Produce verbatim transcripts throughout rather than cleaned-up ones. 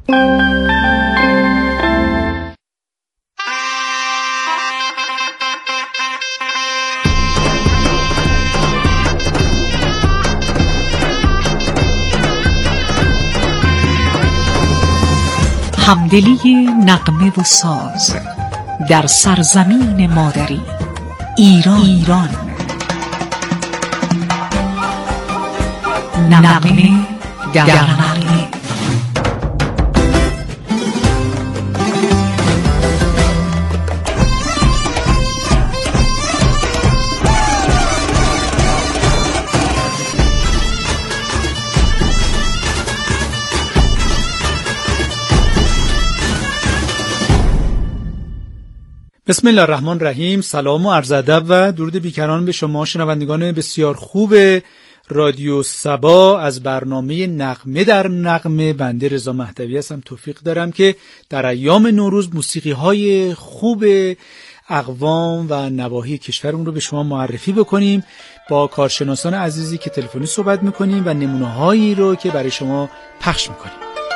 همدلی نغمه و ساز در سرزمین مادری ایران ایران نغمه در نغمه. بسم الله الرحمن الرحیم. سلام و عرض ادب و درود بیکران به شما شنوندگان بسیار خوب رادیو صبا از برنامه نغمه در نغمه. بنده رضا مهدوی هستم. توفیق دارم که در ایام نوروز موسیقی های خوب اقوام و نواحی کشورمون رو به شما معرفی بکنیم. با کارشناسان عزیزی که تلفنی صحبت میکنیم و نمونه هایی رو که برای شما پخش میکنیم.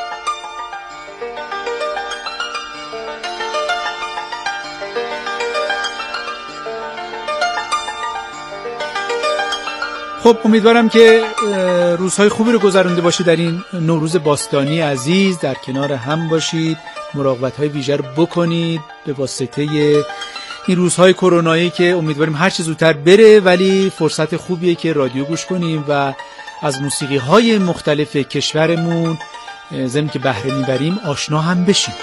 خب امیدوارم که روزهای خوبی رو گذرونده باشید. در این نوروز باستانی عزیز در کنار هم باشید، مراقبت‌های ویژه رو بکنید به واسطه این روزهای کرونایی که امیدواریم هر چه زودتر بره، ولی فرصت خوبیه که رادیو گوش کنیم و از موسیقی‌های مختلف کشورمون ضمن که بهره میبریم آشنا هم بشیم.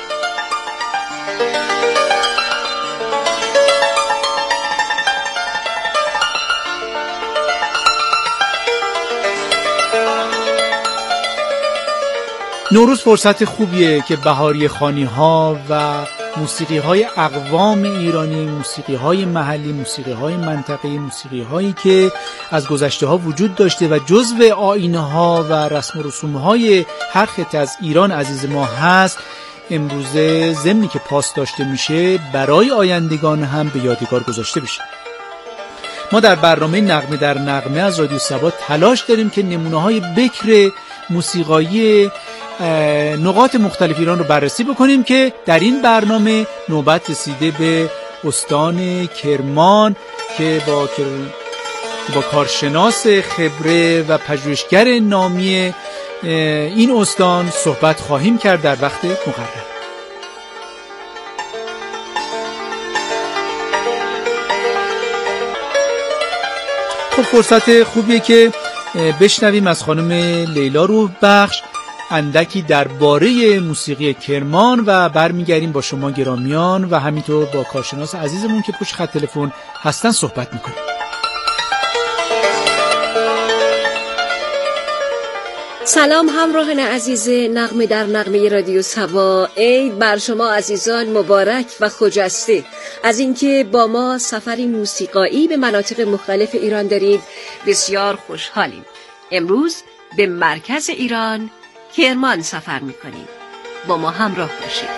نوروز فرصت خوبیه که بهاری خوانی ها و موسیقی های اقوام ایرانی، موسیقی های محلی، موسیقی های منطقه‌ای، موسیقی هایی که از گذشته ها وجود داشته و جزو آیین ها و رسم و رسوم های هر خطه از ایران عزیز ما هست، امروزه ضمنی که پاس داشته میشه برای آیندگان هم به یادگار گذاشته بشه. ما در برنامه نغمه در نغمه از رادیو صبا تلاش داریم که نمونه های بکر موسیقایی نقاط مختلف ایران رو بررسی بکنیم که در این برنامه نوبت رسیده به استان کرمان که با با کارشناس خبره و پژوهشگر نامی این استان صحبت خواهیم کرد در وقت مقرر. خب فرصت خوبیه که بشنویم از خانم لیلا روحبخش اندکی درباره موسیقی کرمان و برمیگردیم با شما گرامیان و همینطور با کارشناس عزیزمون که پشت خط تلفن هستن صحبت میکنیم. سلام همراهان عزیز نغمه در نغمه رادیو صبا. عید بر شما عزیزان مبارک و خجسته از اینکه با ما سفری موسیقایی به مناطق مختلف ایران دارید. بسیار خوشحالیم. امروز به مرکز ایران کرمان سفر میکنیم. با ما همراه باشید.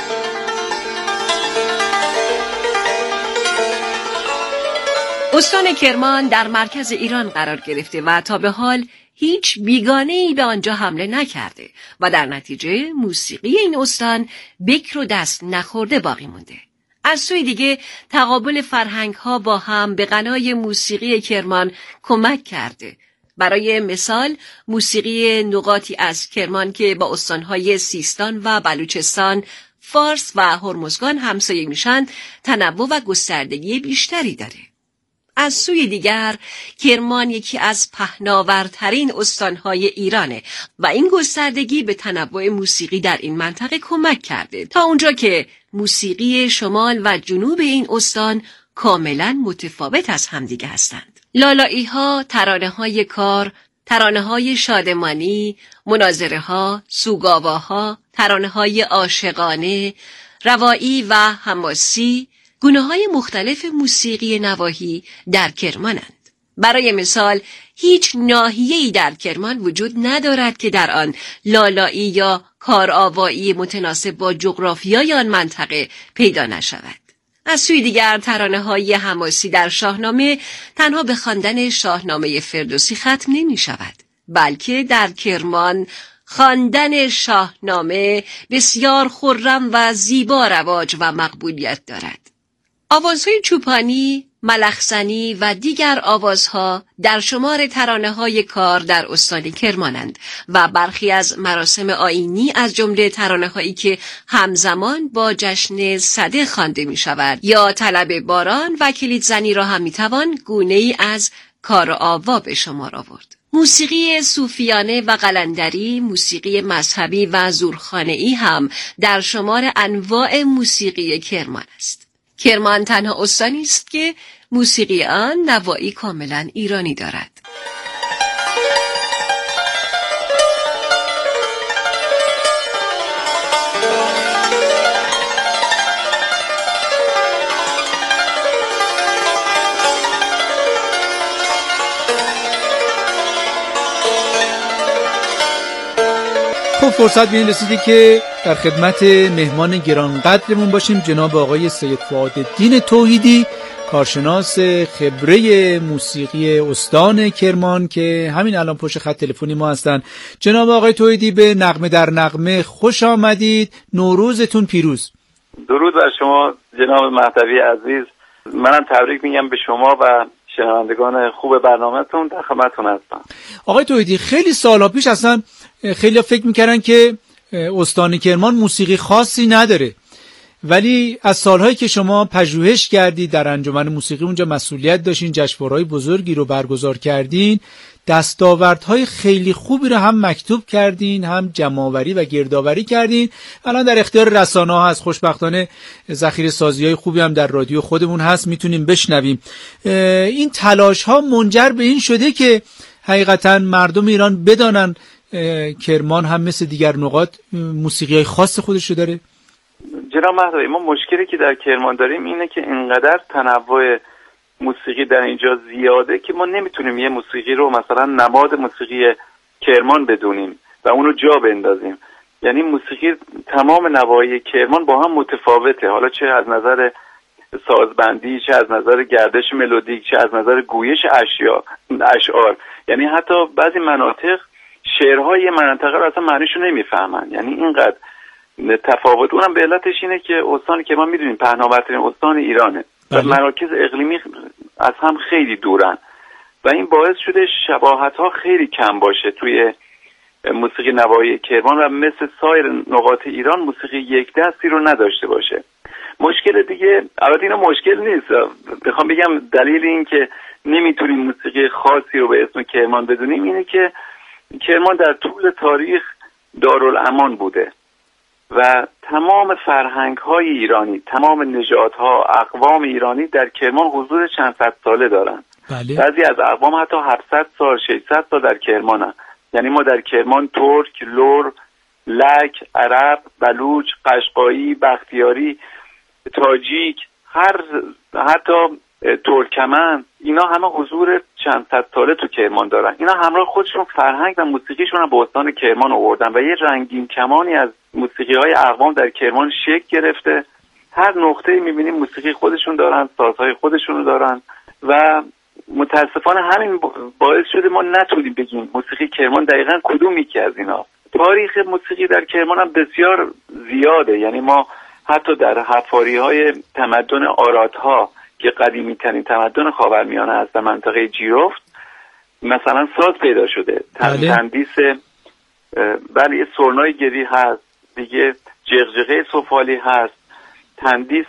استان کرمان در مرکز ایران قرار گرفته و تا به حال هیچ بیگانه‌ای به آنجا حمله نکرده و در نتیجه موسیقی این استان بکر و دست نخورده باقی مونده. از سوی دیگه تقابل فرهنگ‌ها با هم به غنای موسیقی کرمان کمک کرده. برای مثال موسیقی نقاطی از کرمان که با استانهای سیستان و بلوچستان، فارس و هرمزگان همسایه میشن تنوع و گستردگی بیشتری داره. از سوی دیگر کرمان یکی از پهناورترین استانهای ایرانه و این گستردگی به تنوع موسیقی در این منطقه کمک کرده تا اونجا که موسیقی شمال و جنوب این استان کاملا متفاوت از همدیگه هستند. لالایی ها، ترانه های کار، ترانه های شادمانی، مناظره ها، سوگاواها، ترانه های عاشقانه، روایی و حماسی، گونه های مختلف موسیقی نواحی در کرمانند. برای مثال هیچ ناحیه‌ای در کرمان وجود ندارد که در آن لالایی یا کارآوایی متناسب با جغرافیای آن منطقه پیدا نشود. از سوی دیگر ترانه‌های حماسی در شاهنامه تنها به خواندن شاهنامه فردوسی ختم نمی شود، بلکه در کرمان خواندن شاهنامه بسیار خرم و زیبا رواج و مقبولیت دارد. آوازهای چوپانی، ملخزنی و دیگر آوازها در شمار ترانه‌های کار در استان کرمانند و برخی از مراسم آیینی از جمله ترانه‌هایی که همزمان با جشن سده خوانده می‌شود یا طلب باران و کلیدزنی را هم می‌توان گونه‌ای از کار آوا به شمار آورد. موسیقی صوفیانه و قلندری، موسیقی مذهبی و زورخانه‌ای هم در شمار انواع موسیقی کرمان است. کرمان تنها استانی است که موسیقی آن نوایی کاملا ایرانی دارد. خب فرصت به این رسیده که در خدمت مهمان گرانقدرمون باشیم، جناب آقای سید فؤادالدین توحیدی، کارشناس خبره موسیقی استان کرمان که همین الان پشت خط تلفنی ما هستن. جناب آقای توحیدی به نغمه در نغمه خوش آمدید. نوروزتون پیروز. درود بر شما جناب مهدوی عزیز. منم تبریک میگم به شما و شنوندگان خوب برنامه‌تون. در خدمتتون هستم. آقای توحیدی، خیلی سال‌ها پیش اصلا خیلی فکر میکردن که استان کرمان موسیقی خاصی نداره، ولی از سالهایی که شما پژوهش کردید، در انجمن موسیقی اونجا مسئولیت داشتین، جشنواره‌های بزرگی رو برگزار کردین، دستاوردهای خیلی خوبی رو هم مکتوب کردین، هم جمع‌آوری و گردآوری کردین. الان در اختیار رسانه‌ها هست. خوشبختانه ذخیره سازی‌های خوبی هم در رادیو خودمون هست، میتونیم بشنویم. این تلاش‌ها منجر به این شده که حقیقتاً مردم ایران بدانن کرمان هم مثل دیگر نقاط موسیقی‌های خاص خودش رو داره. جناب مهدوی، ما مشکلی که در کرمان داریم اینه که اینقدر تنوع موسیقی در اینجا زیاده که ما نمیتونیم یه موسیقی رو مثلا نماد موسیقی کرمان بدونیم و اونو جا بندازیم. یعنی موسیقی تمام نواحی کرمان با هم متفاوته، حالا چه از نظر سازبندی، چه از نظر گردش ملودیک، چه از نظر گویش اشعار. اشعار یعنی حتی بعضی مناطق شعرهای منطقه رو اصلا معنیشو نمیفهمن. یعنی اینقدر تفاوت. اونم به علتش اینه که استان که ما میدونیم پهناورترین استان ایرانه و مراکز اقلیمی از هم خیلی دورن و این باعث شده شباهت ها خیلی کم باشه توی موسیقی نوایی کرمان و مثل سایر نقاط ایران موسیقی یک دستی رو نداشته باشه. مشکل دیگه، البته اینا مشکل نیست، بخوام بگم دلیل این که نمیتونیم موسیقی خاصی رو به اسم کرمان بدونیم اینه که کرمان در طول تاریخ دارالامان بوده و تمام فرهنگ های ایرانی، تمام نژادها ها، اقوام ایرانی در کرمان حضور چند صد ساله دارن. بله. بعضی از اقوام حتی هفتصد سال، ششصد سال در کرمانن. یعنی ما در کرمان ترک، لور، لک، عرب، بلوچ، قشقایی، بختیاری، تاجیک، هر حتی ترکمن، اینا همه حضور چند صد ساله تو کرمان دارن. اینا همراه خودشون فرهنگ و موسیقیشون هم به استان کرمان آوردن و یه رنگین کمانی از موسیقی‌های اقوام در کرمان شکل گرفته. هر نقطه‌ای می‌بینیم موسیقی خودشون دارن، سازهای خودشون دارن و متاسفانه همین باعث شده ما نتونیم بگیم موسیقی کرمان دقیقاً کدوم یکی از اینا. تاریخ موسیقی در کرمان هم بسیار زیاده. یعنی ما حتی در حفاری‌های تمدن آرادها که قدیمی ترین تمدن خاورمیانه است در منطقه جیرفت مثلا ساز پیدا شده. تندیس، بله، یه سرنای گری هست، دیگه جغجغه سفالی هست، تندیس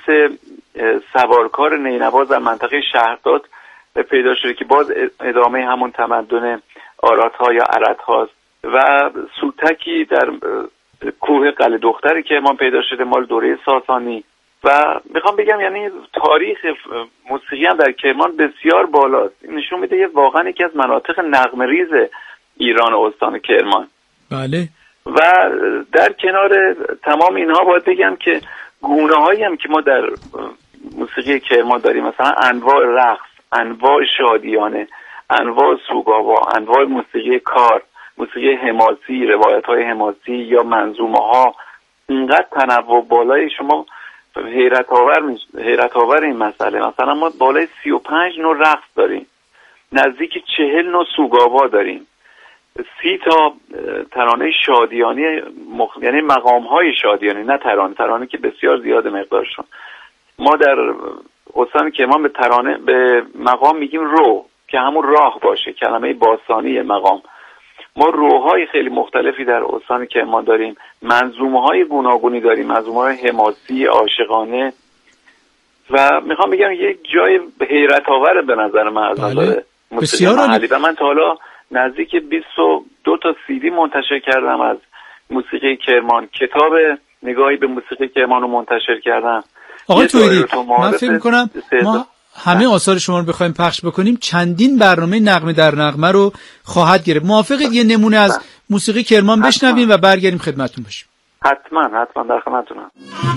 سوارکار نینواز در منطقه شهرداد پیدا شده که باز ادامه همون تمدن آرادها یا عردهاست و سوتکی در کوه قلعه دختری که ما پیدا شده مال دوره ساسانی. و میخوام بگم یعنی تاریخ موسیقی هم در کرمان بسیار بالاست. این نشون میده یه واقعا یکی از مناطق نغمه‌ریز ایران و استان کرمان. بله. و در کنار تمام اینها باید بگم که گونه هایی هم که ما در موسیقی کرمان داریم، مثلا انواع رقص، انواع شادیانه، انواع سوگاوا، انواع موسیقی کار، موسیقی حماسی، روایت های حماسی یا منظومه ها، اینقدر تنوع بالای شما حیرت آور حیرت آور این مسئله. مثلا ما بالای سی و پنج نوع رقص داریم، نزدیک چهل نوع سوگاوا داریم، سی تا ترانه شادیانی مخ... یعنی مقام های شادیانی، نه ترانه ترانه که بسیار زیاد مقدارشون. ما در استان کرمان به ترانه به مقام میگیم رو، که همون راه باشه، کلمه باستانی مقام. ما روهای خیلی مختلفی در استان کرمان داریم، منظومه های گوناگونی داریم، منظومه های حماسی، عاشقانه، و میخوام بگم یک جای حیرت آور به نظر من از نظر موسیقی محلی. و من تا حالا نزدیک بیست و دو تا سی دی منتشر کردم از موسیقی کرمان، کتاب نگاهی به موسیقی کرمان رو منتشر کردم. آقای توییدی، من فکر میکنم ما همه آثار شما رو بخوایم پخش بکنیم چندین برنامه نغمه در نغمه رو خواهد گرفت. موافقید یه نمونه از موسیقی کرمان بشنویم و برگردیم خدمتتون باشیم؟ حتما حتما در خدمتتونم.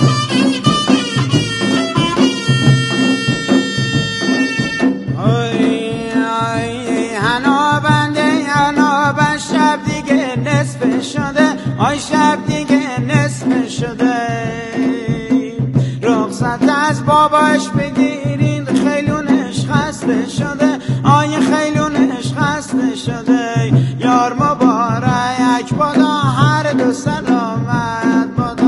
شب دیگه نصف شده، آی شب دیگه نصف شده، رخصت از باباش بگیرین، خیلونش خسته شده، آی خیلونش خسته شده، یار مبارک بادا هر دو سلامت بادا.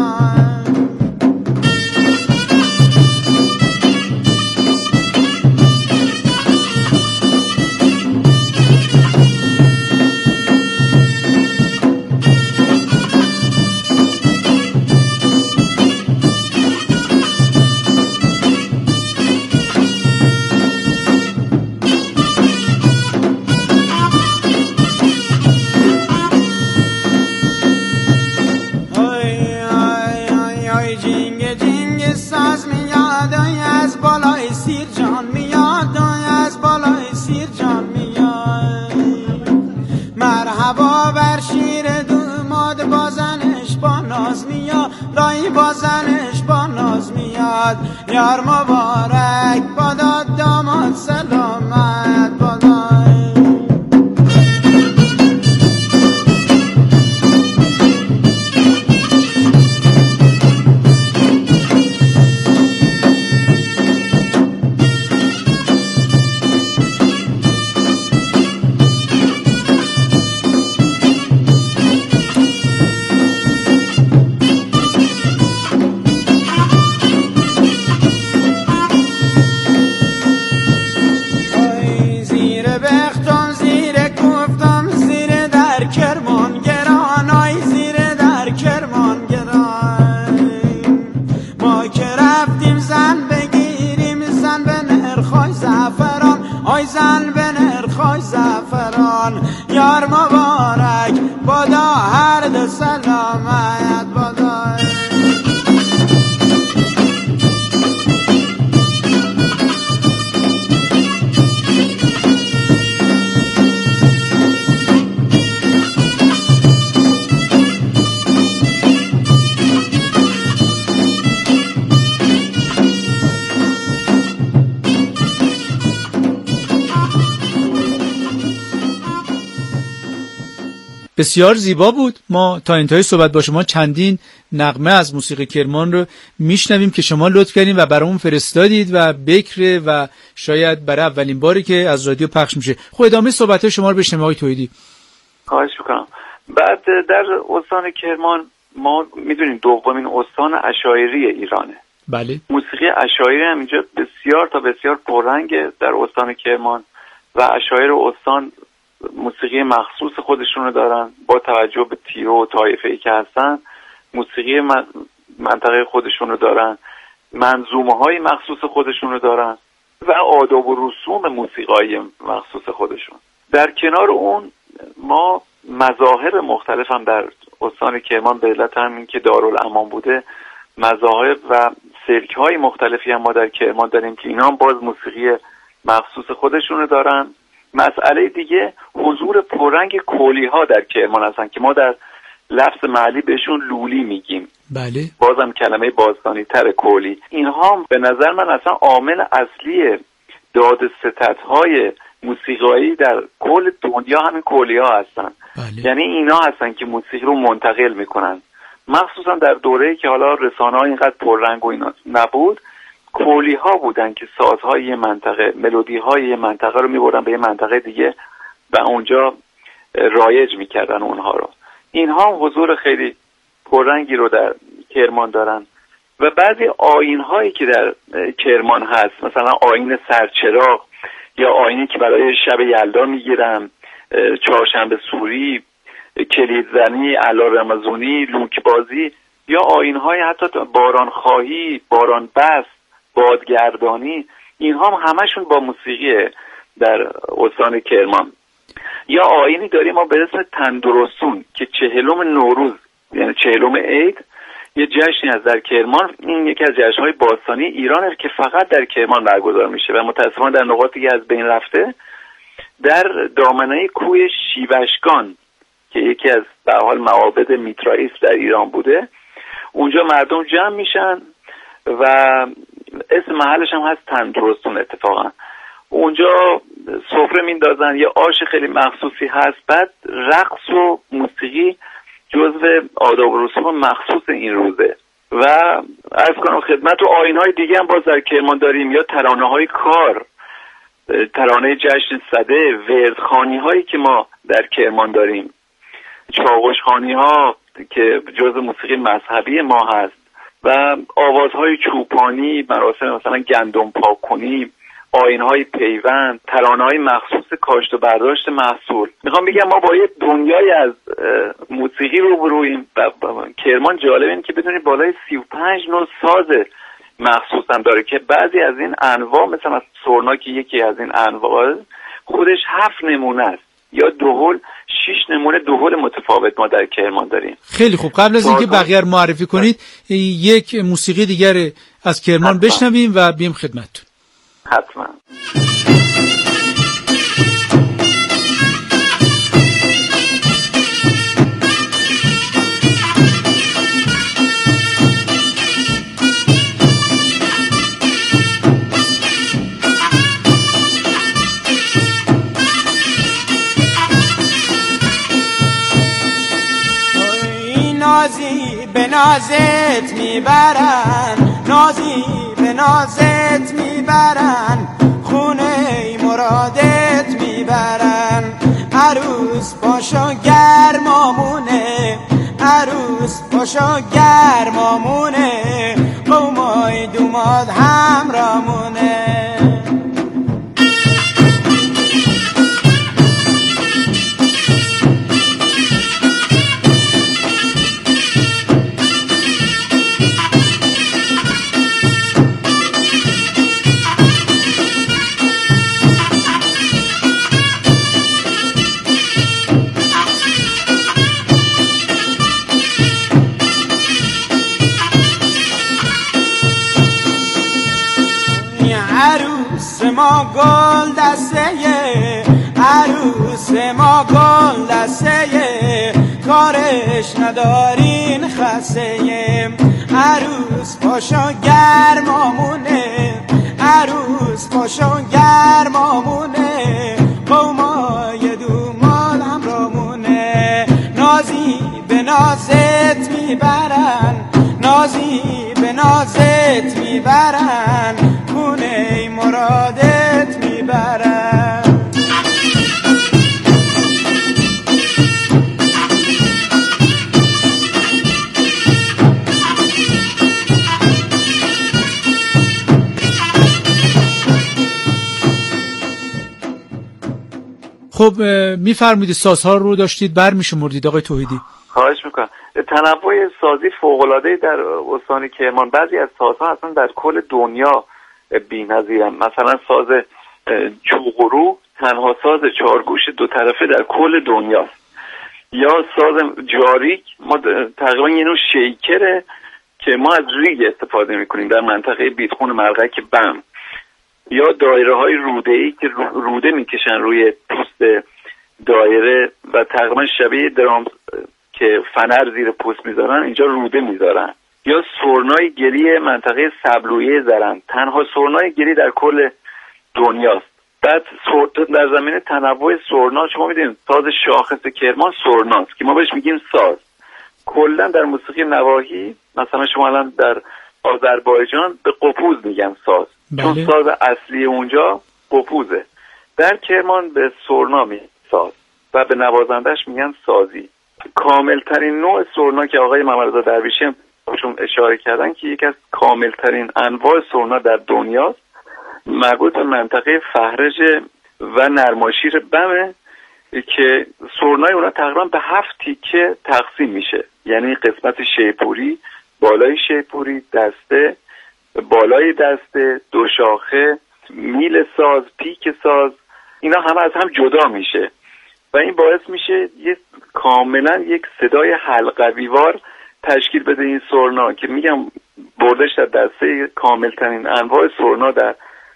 بازنش با ناز میاد، یار مبارک بادا داماد سلامت بادا. زن به نرخای زعفران، یار مبارک بادا هر دو سلامت بادا. بسیار زیبا بود. ما تا انتهای صحبت با شما چندین نغمه از موسیقی کرمان رو میشنویم که شما لطف کردین و برامون فرستادید و بکر و شاید برای اولین باری که از رادیو پخش میشه. خب ادامه صحبت شما رو بشنویم آقای توییدی. خواهش میکنم. بعد در استان کرمان ما میدونیم دومین استان عشایری ایرانه. بله. موسیقی عشایری هم اینجا بسیار تا بسیار پررنگه در استان کرمان و عشایر استان موسیقی مخصوص خودشونو دارن، با توجه به تیره و طایفه‌ای که هستن موسیقی منطقه خودشونو دارن، منظومه های مخصوص خودشونو دارن و آداب و رسوم موسیقایی مخصوص خودشون. در کنار اون ما مذاهب مختلف هم در استان کرمان به علت همین که دارالامان بوده مذاهب و سلک های مختلفی هم ما در کرمان داریم که اینا هم باز موسیقی مخصوص خودشونو دارن. مسئله دیگه حضور پررنگ کولی ها در کرمان هستن که ما در لفظ محلی بهشون لولی میگیم. بله. بازم کلمه باستانی تر کولی. اینها به نظر من اصلا عامل اصلی داد ستد های موسیقایی در کل دنیا همین کولی ها هستن. بله. یعنی اینا هستن که موسیقی رو منتقل میکنن، مخصوصا در دوره‌ای که حالا رسانه‌ها اینقدر پررنگ و اینا نبود، کولی ها بودن که سازهای یه منطقه، ملودی های یه منطقه رو میبردن به یه منطقه دیگه و اونجا رایج میکردن اونها رو. اینها هم حضور خیلی پررنگی رو در کرمان دارن و بعضی آیین‌هایی که در کرمان هست، مثلا آیین سرچراغ یا آیینی که برای شب یلدا میگیرن، چهارشنبه سوری، کلیدزنی، علارمزونی، لوکبازی، یا آیین‌های حتی بارانخواهی، بارانبس، بادگردانی، اینها هم همشون با موسیقی در استان کرمان. یا آیینی داریم ما به اسم تندرستون که چهلم نوروز یعنی چهلم عید یه جشنی از در کرمان، این یکی از جشن‌های باستانی ایرانه که فقط در کرمان برگزار میشه و متأسفانه در نقاط دیگه از بین رفته. در دامنه کوه شیوشگان که یکی از به حال معابد میترائیس در ایران بوده، اونجا مردم جمع میشن و اسم محلش هم هست تندرستون. اتفاقا اونجا سفره میندازن، یه آش خیلی مخصوصی هست، بعد رقص و موسیقی جزو آداب و رسوم مخصوص این روزه. و عرض کنم خدمت و آیین‌های دیگه هم باز در کرمان داریم، یا ترانه‌های کار، ترانه جشن سده، وردخوانی هایی که ما در کرمان داریم، چاوش خوانی ها که جزء موسیقی مذهبی ما هست، و آوازهای چوپانی، مراسم مثلا گندم پاک‌کنی، آیین‌های پیوند، ترانه‌های مخصوص کاشت و برداشت محصول. میخوام بگم ما با یه دنیای از موسیقی روبرویم و کرمان جالب اینه که بدونید بالای سی و پنج نوع ساز مخصوص هم داره که بعضی از این انواع، مثلا سرنا که یکی از این انواع خودش هفت نمونه است، یا دهل شش نمونه دهل متفاوت ما در کرمان داریم. خیلی خوب، قبل از اینکه بقیه رو معرفی کنید یک موسیقی دیگر از کرمان حتما بشنویم و بیم خدمتتون. حتما. نازی به نازت میبرن، نازی به نازت میبرن، خونه مرادت میبرن. عروس باشو گرمامونه، عروس باشو گرمامونه، قومای دوماد همرامونه. عروس ما گل دسته، عروس ما گل دسته، کارش ندارین خسته. عروس پاشو گرمامونه، عروس پاشو گرمامونه، قومای دومال همرامونه. نازی به نازت میبرن، نازی به نازت میبرن، خونه مرادت میبرن. خب میفرمایید سازها رو داشتید برمیشمردید آقای توحیدی. خواهش میکنم. تنوع سازی فوق‌العاده در استان کرمان. بعضی از سازها اصلا در کل دنیا بی‌نظیرن. مثلا ساز چوغورو تنها ساز چهارگوش دو طرفه در کل دنیاست. یا ساز جاریک، ما تقریبا یه نوع شیکره که ما از ریگ استفاده میکنیم در منطقه بیتخون مرغک بم. یا دایره های روده ای که روده میکشن روی پوست دایره و تقریبا شبیه درام که فنر زیر پوست میذارن، اینجا روده میذارن. یا سرنای گری منطقه سبلویه زرند، تنها سرنای گری در کل دنیاست. بعد در زمینه تنوع سرنا شما میدونید ساز شاخص کرمان سرناست که ما بهش میگیم ساز. کلا در موسیقی نواحی مثلا شما الان در آذربایجان به قپوز میگن ساز، بله. چون ساز اصلی اونجا قپوزه. در کرمان به سرنا میگن ساز. و به نوازندش میگن سازی. کاملترین نوع سرنا که آقای محمدرضا درویشی هم بهشون اشاره کردن که یکی از کاملترین انواع سرنا در دنیاست، مربوط به منطقه فهرج و نرماشیر بمه که سرنای اونا تقریبا به هفت تیکه تقسیم میشه. یعنی قسمت شیپوری، بالای شیپوری، دسته، بالای دسته، دو شاخه، میل ساز، پیک ساز، اینا همه از هم جدا میشه و این باعث میشه یه کاملا یک صدای حلقویوار تشکیل بده این سرنا که میگم بردش در دسته کاملترین انواع سرنا در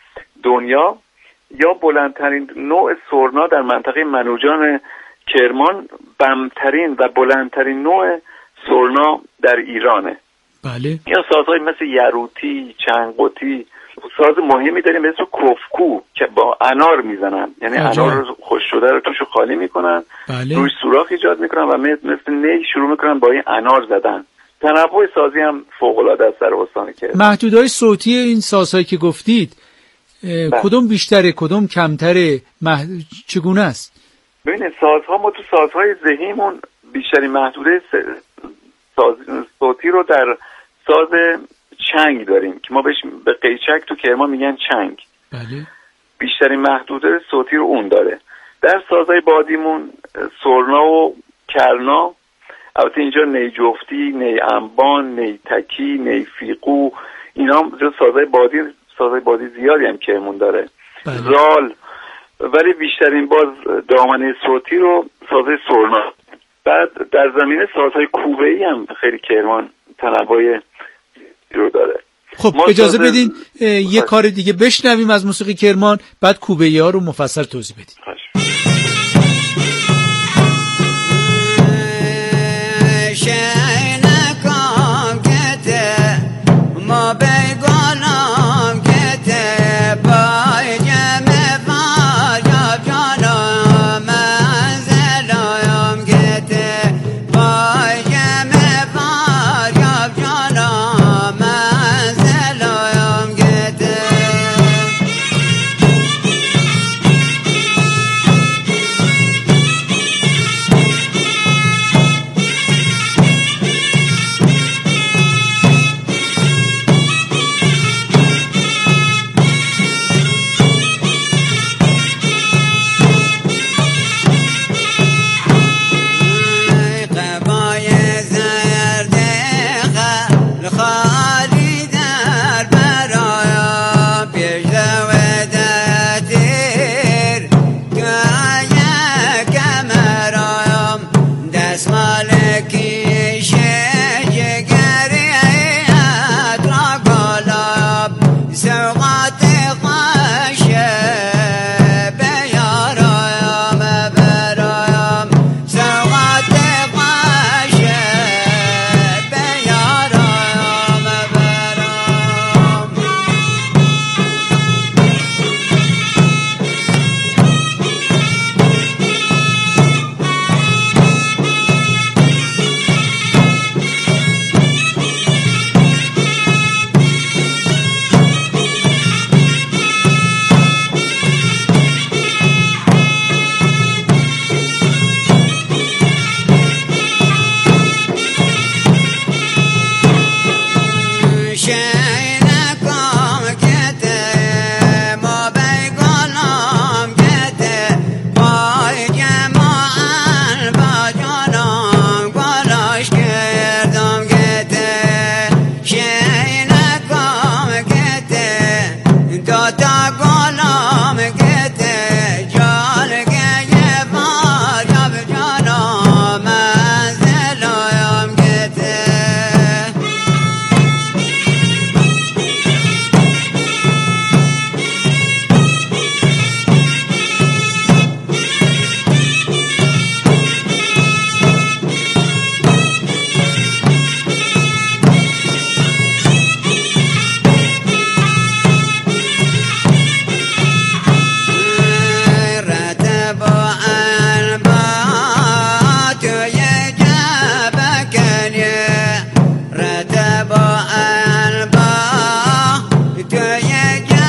دنیا یا بلندترین نوع سرنا در منطقه منوچهر کرمان، بمترین و بلندترین نوع سرنا در ایرانه. بله. یا سازهای مثل یروتی، چنگوتی، ساز مهمی داریم مثل کفکو که با انار میزنن، یعنی عجب. انار خوش شده رو توشو خالی میکنن، بله. روش سوراخ ایجاد میکنن و مثل نی شروع میکنن با این انار زدن. تنوع سازی هم فوق العاده است در استان کرمان. محدودهای صوتی این سازهایی که گفتید کدوم بیشتره کدوم کمتره، مح... چگونه است؟ ببینید سازها، ما تو سازهای ذهیمون بیشتری محدوده ساز... صوتی رو در ساز چنگ داریم که ما بهش به قیچک تو کرمان میگن چنگ. بله. بیشتری محدوده صوتی رو اون داره. در سازهای بادیمون سرنا و کرنا، البته اینجا نی جفتی، نی انبان، نی تکی، نی فیقو، اینا جو سازهای بادی سازهای بادی زیادی هم کرمون داره. بله. زال، ولی بیشترین باز دامنه صوتی رو سازهای سرنا. بعد در زمینه سازهای کوبه‌ای هم خیلی کرمان تنوع رو داره. خب اجازه بدین یه کار دیگه بشنویم از موسیقی کرمان، بعد کوبه‌ای ها رو مفصل توضیح بدیم.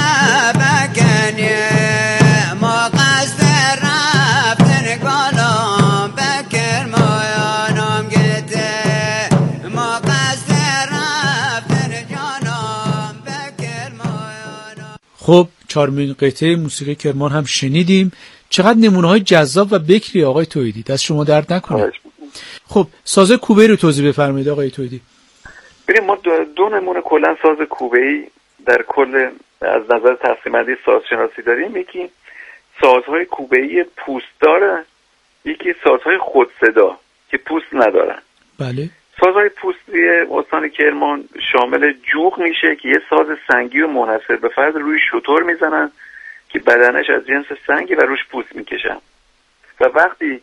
ما قصد رفتن گلو خب چهارمین قطعه موسیقی کرمان هم شنیدیم. چقدر نمونه‌های جذاب و بکری آقای توحیدی، دست شما درد نکنه. خب ساز کوبه‌ای رو توضیح بفرمایید آقای توحیدی. ببین ما دو, دو نمونه کلا ساز کوبه‌ای در کل از نظر تقسیم بندی سازشناسی داریم. یکی سازهای کوبه‌ای پوستدار، یکی سازهای خودصدا که پوست ندارن. بله. سازهای پوستی استان کرمان شامل جوق میشه که یه ساز سنگی و منحصر به فرد روی شتر میزنن که بدنش از جنس سنگی و روش پوست میکشن و وقتی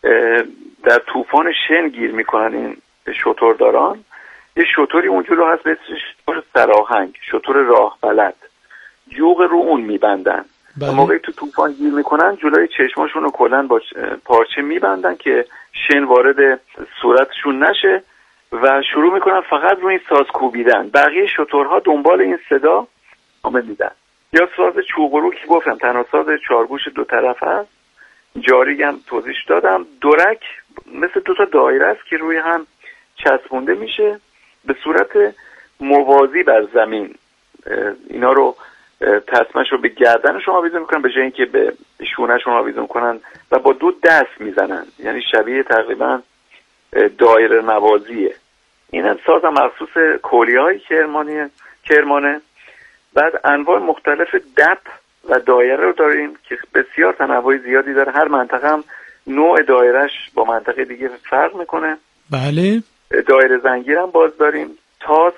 در طوفان شن گیر میکنن این شترداران، یه شتری اونجور رو هست به اسم شتر سراهنگ، شتر راه بلد، جوق رو اون میبندن. بله. موقعی تو طوفان گیر میکنن جلوی چشماشون رو کلن با پارچه میبندن که شن وارد صورتشون نشه و شروع میکنن فقط روی این ساز کوبیدن. بقیه شترها دنبال این صدا ادامه میدن. یا ساز چوغورو که گفتم تنها ساز چارگوش دو طرف هست، جاری هم توضیح دادم. دورک مثل دو تا دایره است که روی هم چسبونده میشه به صورت موازی بر زمین. اینا رو تسمه‌ش رو به گردنشون آویزون میکنن به جای اینکه به شونه‌شون آویزون کنن و با دو دست میزنن، یعنی شبیه تقریبا دایره نوازیه. این هم ساز هم مخصوص کولی‌های کرمانیه کرمانه. بعد انواع مختلف دپ و دایره رو داریم که بسیار تنوع زیادی داره. هر منطقه هم نوع دایرهش با منطقه دیگه فرق میکنه. بله. دایره زنگیر هم باز داریم، تاس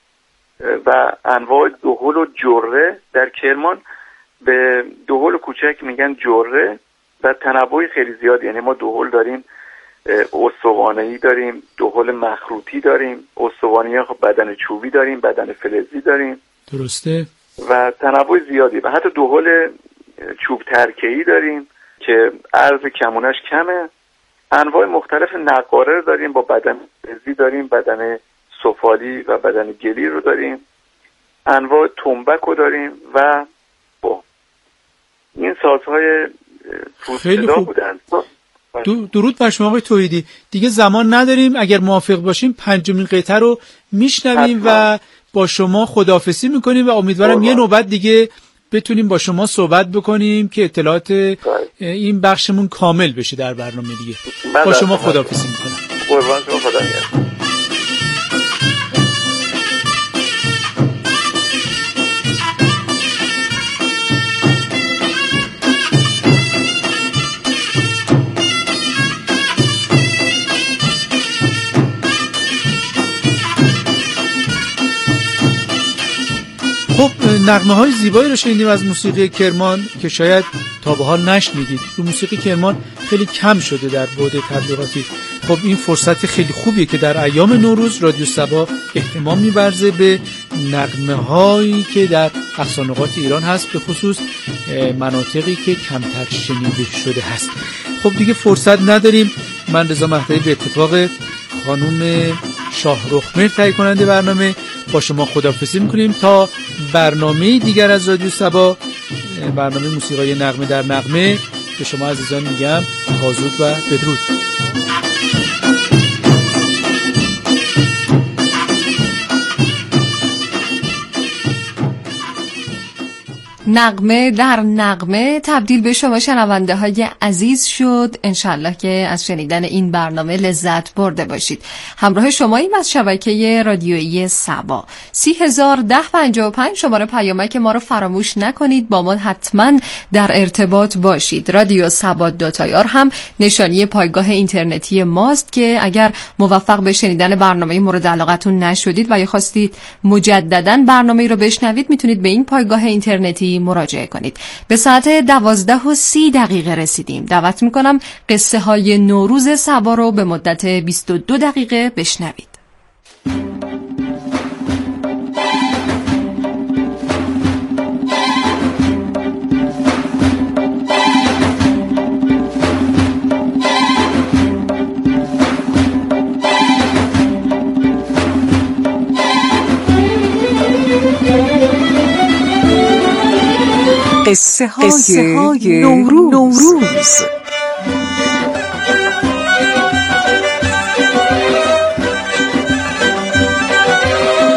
و انواع دهل و جره. در کرمان به دهل کوچک میگن جره و تنوع خیلی زیاد، یعنی ما دهل داریم استوانه‌ای داریم، دهل مخروطی داریم، استوانه‌ای خب بدن چوبی داریم، بدن فلزی داریم. درسته. و تنوع زیادی و حتی دهل چوب ترکه‌ای داریم که عرض کمونش کمه. انواع مختلف نقاره داریم، با بدن فلزی داریم، بدن سفالی و بدن گلی رو داریم، انواع تنبک رو داریم و با این سازهای پوست‌صدا بودن. درود بر شما آقای توحیدی. دیگه زمان نداریم، اگر موافق باشیم پنجمین قطعه رو میشنویم و با شما خداحافظی میکنیم و امیدوارم یه نوبت دیگه بتونیم با شما صحبت بکنیم که اطلاعات این بخشمون کامل بشه در برنامه دیگه. با شما خداحافظی میکنم. قربان شما، خدا نگهدار. خب نغمه های زیبایی رو شنیدیم از موسیقی کرمان که شاید تا به حال نشنیدید. رو موسیقی کرمان خیلی کم شده در بعد تبلیغاتی. خب این فرصت خیلی خوبیه که در ایام نوروز رادیو صبا اهتمام می‌ورزه به نغمه هایی که در اقصا نقاط ایران هست، به خصوص مناطقی که کمتر شنیده شده هست. خب دیگه فرصت نداریم. من رضا مهدوی به اتفاق خانم شاهرخمهر تهیه کننده برنامه با شما خداحافظی میکنیم تا برنامه دیگر از رادیو صبا، برنامه موسیقی نغمه در نغمه. به شما عزیزان میگم تا زود و بدرود. نغمه در نغمه تبدیل به شما شنونده های عزیز شد. انشالله که از شنیدن این برنامه لذت برده باشید. همراه شماییم از شبکه رادیویی صبا. سی هزار ده پنجاه و پنج شماره پیامک ما رو فراموش نکنید، با ما حتما در ارتباط باشید. رادیو صبا دوتایار هم نشانی پایگاه اینترنتی ماست که اگر موفق به شنیدن برنامه مورد علاقتون نشدید و یا خواستید مجددا برنامه رو بشنوید، میتونید به این پایگاه اینترنتی مراجعه کنید. به ساعت دوازده و سی دقیقه رسیدیم. دعوت میکنم قصه های نوروز صبا رو به مدت بیست و دو دقیقه بشنوید. قصه های نوروز, نوروز.